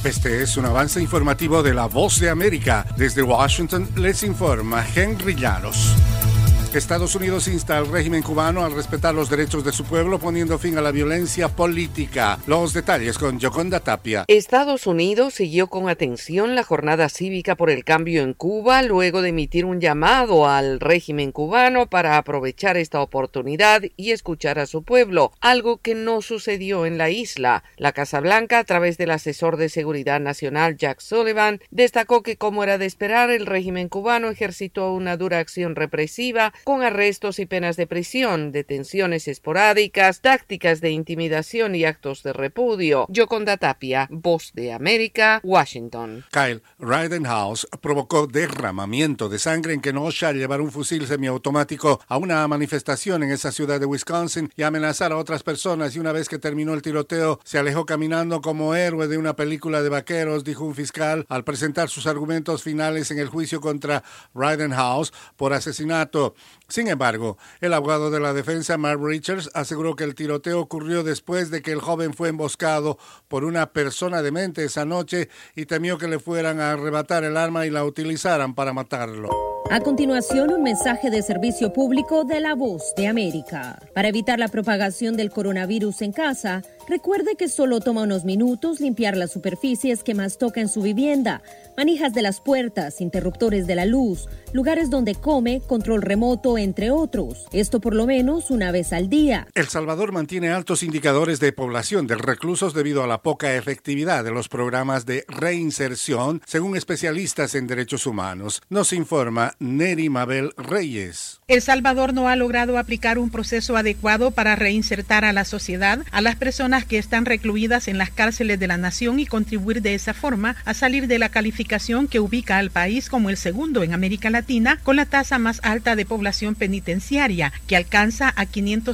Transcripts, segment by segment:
Este es un avance informativo de La Voz de América. Desde Washington les informa Henry Llanos. Estados Unidos insta al régimen cubano a respetar los derechos de su pueblo, poniendo fin a la violencia política. Los detalles con Yoconda Tapia. Estados Unidos siguió con atención la jornada cívica por el cambio en Cuba, luego de emitir un llamado al régimen cubano para aprovechar esta oportunidad y escuchar a su pueblo, algo que no sucedió en la isla. La Casa Blanca, a través del asesor de Seguridad Nacional Jack Sullivan, destacó que, como era de esperar, el régimen cubano ejercitó una dura acción represiva con arrestos y penas de prisión, detenciones esporádicas, tácticas de intimidación y actos de repudio. Yoconda Tapia, Voz de América, Washington. Kyle Rittenhouse provocó derramamiento de sangre en Kenosha al llevar un fusil semiautomático a una manifestación en esa ciudad de Wisconsin y amenazar a otras personas, y una vez que terminó el tiroteo se alejó caminando como héroe de una película de vaqueros, dijo un fiscal al presentar sus argumentos finales en el juicio contra Rittenhouse por asesinato. Sin embargo, el abogado de la defensa, Mark Richards, aseguró que el tiroteo ocurrió después de que el joven fue emboscado por una persona demente esa noche y temió que le fueran a arrebatar el arma y la utilizaran para matarlo. A continuación, un mensaje de servicio público de La Voz de América. Para evitar la propagación del coronavirus en casa, recuerde que solo toma unos minutos limpiar las superficies que más toca en su vivienda, manijas de las puertas, interruptores de la luz, lugares donde come, control remoto, entre otros. Esto por lo menos una vez al día. El Salvador mantiene altos indicadores de población de reclusos debido a la poca efectividad de los programas de reinserción, según especialistas en derechos humanos. Nos informa Neri Mabel Reyes. El Salvador no ha logrado aplicar un proceso adecuado para reinsertar a la sociedad a las personas que están recluidas en las cárceles de la nación y contribuir de esa forma a salir de la calificación que ubica al país como el segundo en América Latina con la tasa más alta de población penitenciaria, que alcanza a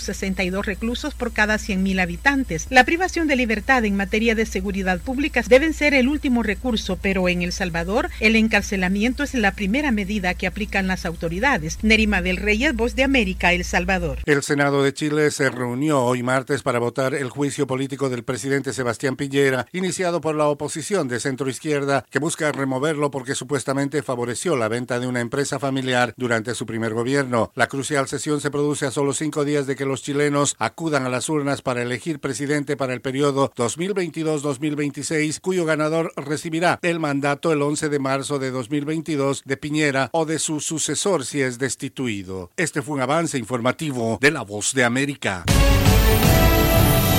562 reclusos por cada 100.000 habitantes. La privación de libertad en materia de seguridad pública deben ser el último recurso, pero en El Salvador el encarcelamiento es la primera medida que aplican las autoridades. Nerima del Reyes, Voz de América, El Salvador. El Senado de Chile se reunió hoy martes para votar el juicio político del presidente Sebastián Piñera, iniciado por la oposición de centroizquierda, que busca removerlo porque supuestamente favoreció la venta de una empresa familiar durante su primer gobierno. La crucial sesión se produce a solo 5 días de que los chilenos acudan a las urnas para elegir presidente para el periodo 2022-2026, cuyo ganador recibirá el mandato el 11 de marzo de 2022 de Piñera o de su sucesor si es destituido. Este fue un avance informativo de La Voz de América.